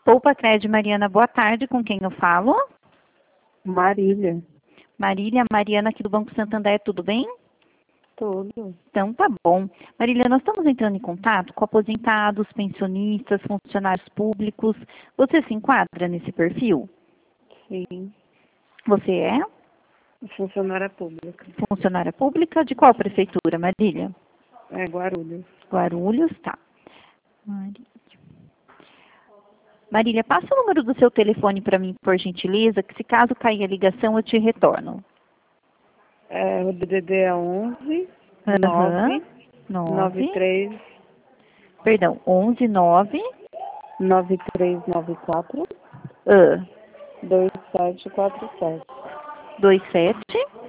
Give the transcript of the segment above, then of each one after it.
Poupa Crédito, Mariana, boa tarde. Com quem eu falo? Marília. Marília, Mariana aqui do Banco Santander, tudo bem? Tudo. Então tá bom. Marília, nós estamos entrando em contato com aposentados, pensionistas, funcionários públicos. Você se enquadra nesse perfil? Sim. Você é Funcionária pública. funcionária pública de qual prefeitura, Marília? É Guarulhos. Guarulhos, tá. Marília, passa o número do seu telefone para mim, por gentileza, que se caso cair a ligação eu te retorno. O DDD é 11 Aham. 9 9. 93 Perdão, 11 9 9394 ah, 2747 27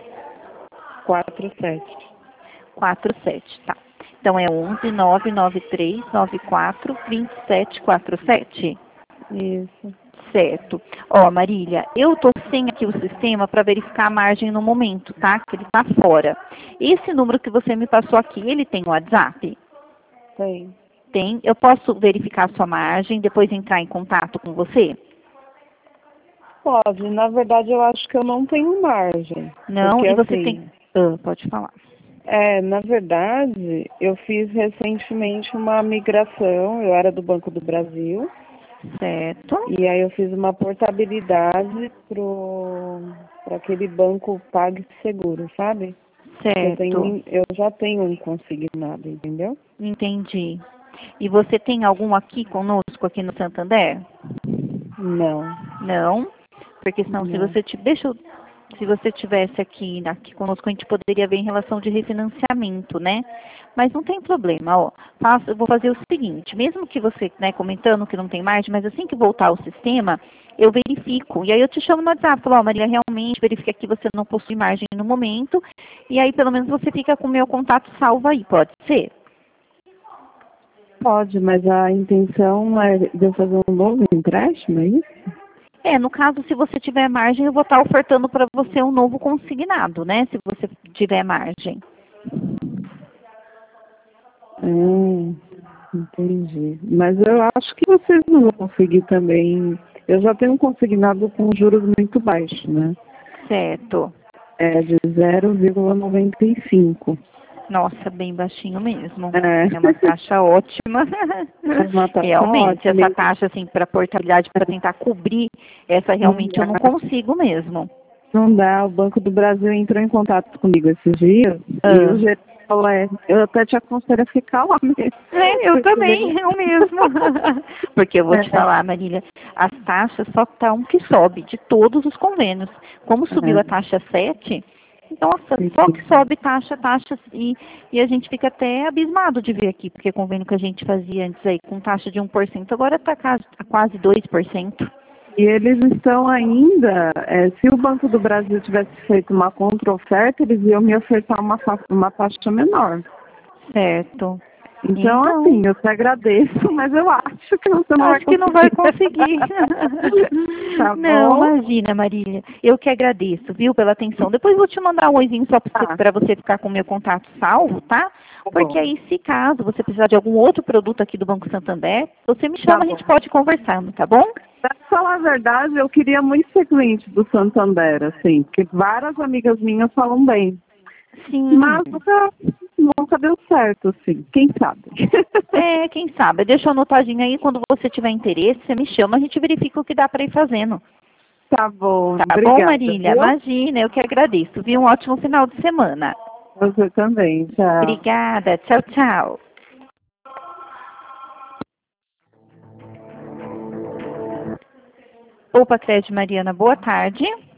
47. 47, tá. Então é 11 993 94 27 47. Isso. Certo. Ó, Marília, eu tô sem aqui o sistema para verificar a margem no momento, tá? Que ele tá fora. Esse número que você me passou aqui, ele tem WhatsApp? Tem. Tem. Eu posso verificar a sua margem, depois entrar em contato com você? Pode. Na verdade, eu acho que eu não tenho margem. Não, Porque e você assim, tem... pode falar. na verdade, eu fiz recentemente uma migração. Eu era do Banco do Brasil. Certo. E aí eu fiz uma portabilidade para aquele banco PagSeguro, sabe? Certo. Eu já tenho um consignado, entendeu? Entendi. E você tem algum aqui conosco, aqui no Santander? Não, Não? Porque senão, se não. você se você tivesse aqui conosco, a gente poderia ver em relação de refinanciamento, né? Mas não tem problema, ó. Eu vou fazer o seguinte, mesmo que você, né, comentando que não tem margem, mas assim que voltar ao sistema, eu verifico. E aí eu te chamo no WhatsApp, falo, ó, Maria, realmente verifica que você não possui margem no momento. E aí, pelo menos, você fica com o meu contato salvo aí, pode ser? Pode, mas a intenção é de eu fazer um novo empréstimo, é isso? No caso, se você tiver margem, eu vou estar ofertando para você um novo consignado, né? Se você tiver margem. Entendi. Mas eu acho que vocês não vão conseguir também. Eu já tenho um consignado com juros muito baixos, né? Certo. É de 0,95. Nossa, bem baixinho mesmo. É. É uma taxa ótima. É uma taxa Realmente, essa ótima. taxa, assim, para portabilidade, para tentar cobrir, essa Não realmente eu não dá, consigo mesmo. não dá. O Banco do Brasil entrou em contato comigo esses dias e o Ah. gerente falou, eu até te aconselho a ficar lá mesmo. Eu também, eu mesmo. Porque eu vou te É, falar, Marília, as taxas só tá um que sobe de todos os convênios. Como subiu a taxa 7, nossa, só que sobe taxa, e a gente fica até abismado de ver aqui, porque o convênio que a gente fazia antes aí com taxa de 1%, agora está quase 2%. e eles estão ainda, se o Banco do Brasil tivesse feito uma contra-oferta, eles iam me ofertar uma taxa menor. Certo. Então, Então, assim, eu te agradeço, mas eu acho que você não vai acho que não vai conseguir. conseguir. Tá Não, bom? imagina, Marília. Eu que agradeço, viu, pela atenção. Depois vou te mandar um oizinho só Tá, para você ficar com o meu contato salvo, tá? tá Porque bom. aí, se caso você precisar de algum outro produto aqui do Banco Santander, você me Tá chama, a bom. gente pode conversar, tá bom? Pra falar a verdade, eu queria muito ser cliente do Santander, assim, porque várias amigas minhas falam bem. Sim. Mas nunca deu certo, assim. Quem sabe? Quem sabe? Deixa eu anotadinho aí, quando você tiver interesse, você me chama, a gente verifica o que dá para ir fazendo. Tá bom, Tá bom, obrigada, Marília? viu? Imagina, eu que agradeço, viu? Um ótimo final de semana. Você também, tchau. Obrigada. Tchau, tchau. Opa, Crédito Mariana, boa tarde.